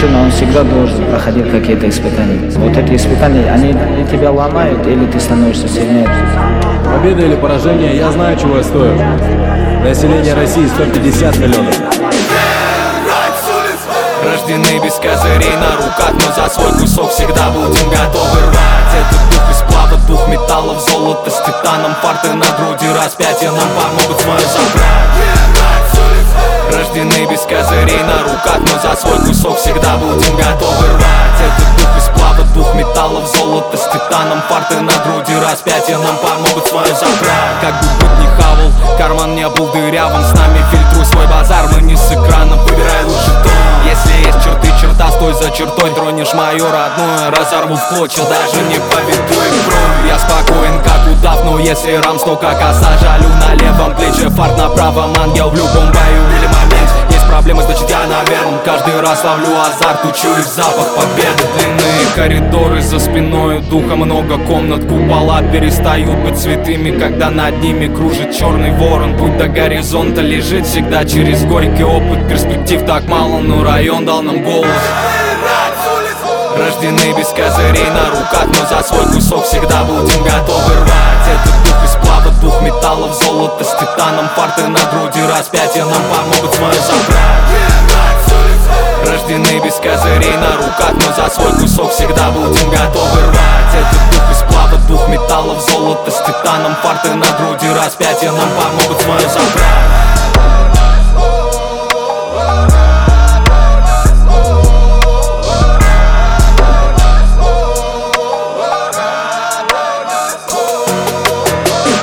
мужчина, он всегда должен проходить какие-то испытания. Вот эти испытания, они тебя ломают, или ты становишься сильнее. Победа или поражение, я знаю, чего я стою. Население России 150 миллионов. Рождены без козырей на руках, но за свой кусок всегда будем готовы рвать. Это дух из сплава, дух металлов, золото с титаном, фарты на груди, распятия нам помогут свое забрать. Рождены без козырей на руках, но за свой кусок всегда будем готовы рвать. Это дух из сплава, дух металлов, золото с титаном, фарты на груди, распятия нам помогут свое забрать. Как бы быть не хавал, карман не был дырявым, с нами фильтруй свой базар, мы не с экрана, выбирай лучше то. Если есть черты, черта, стой за чертой, тронешь мою родную, разорву в клочья, даже не поведу их бровью. Я спокоен, как удав, но если рамс, то как оса, жалю на левом плече, фарт на правом, ангел в любом бою или моменте. Есть проблемы, значит я на верном, каждый раз ловлю азарт, учусь запах победы. Длинные коридоры за спиной, духа много комнат, купола перестают быть святыми, когда над ними кружит черный ворон. Путь до горизонта лежит всегда через горький опыт, перспектив так мало, но район дал нам голос. Рождены без козырей на руках, но за свой кусок всегда будем готовы рвать. Это дух из сплава, дух металлов, золото с титаном, фарты на груди, распятия нам помогут свое забрать. Рождены без козырей на руках, но за свой кусок всегда будем готовы рвать. Это дух из сплава, дух металлов, золото с титаном, фарты на груди, распятия нам помогут свое забрать.